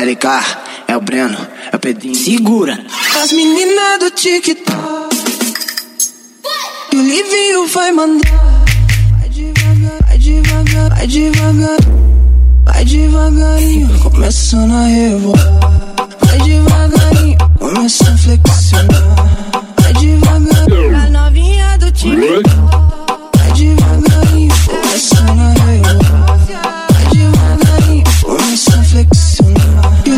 LK, é o Breno, é o Pedrinho. Segura. As meninas do TikTok e o Livinho vai mandar. Vai devagar, vai devagar, vai devagar. Vai devagarinho, começando a rebolar. Vai devagarinho, começa a flexionar. Vai devagarinho, a novinha do TikTok. Vai devagarinho, começando a rebolar. Vai devagarinho, começa a flexionar. E o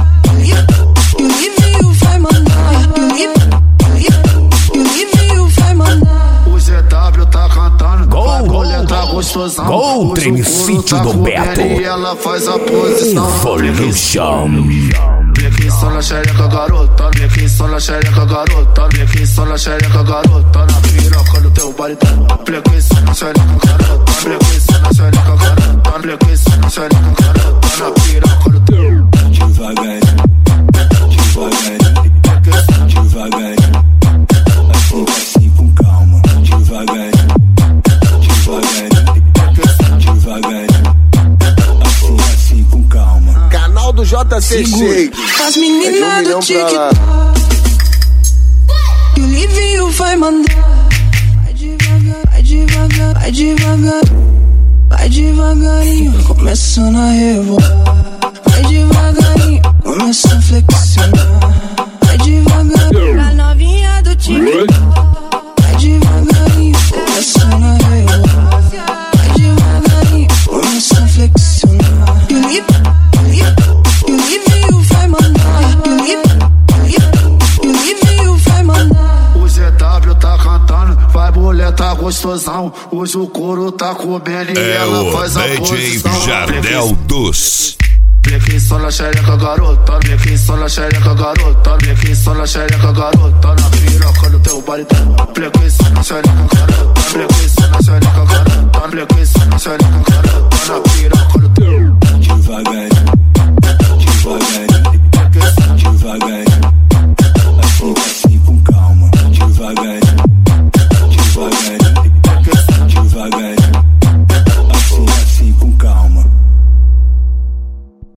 Livinho vai mandar. E o Livinho vai mandar. O GW tá cantando, bagulho tá gostosão. Gol, Treme Sítio do Beto. E ela faz a posição. Evolution. Blequinho só na xereca, garota. Blequinho só na xereca, garota. Blequinho só na xereca, garota. Na piroca do teu baritão. Blequinho só na xereca, garota. Blequinho só na xereca, garota. Blequinho só na xereca, garota. Na piroca do teu. Devagarinho, devagarinho, devagarinho. Assim com calma. Devagarinho, devagarinho, devagarinho. Assim com calma. Canal do JC Shake. As meninas do TikTok e o Livinho vai mandar. Vai devagar, vai devagar, vai devagar. Vai devagarinho, começando a rebolar. Vai devagarinho, começa a flexionar. Vai devagarinho, a novinha do TikTok. Vai devagarinho, começando a rebolar. Vai devagarinho, começa a flexionar. E o Livinho vai mandar. E o Livinho vai mandar. O GW tá cantando, vai mulher tá gostosão. Hoje o couro tá comendo e ela faz a posição. DJ Jardel dos. Blequinho só na xereca, garota. Blequinho só na xereca, garota. Blequinho só na xereca, garota. Na piroca do teu baritão. Blequinho só na xereca, garota. Blequinho só na xereca, garota. Blequinho só na xereca, garota. Na piroca do teu. Devagarinho, devagarinho, devagarinho. Assim com calma. Devagarinho, devagarinho.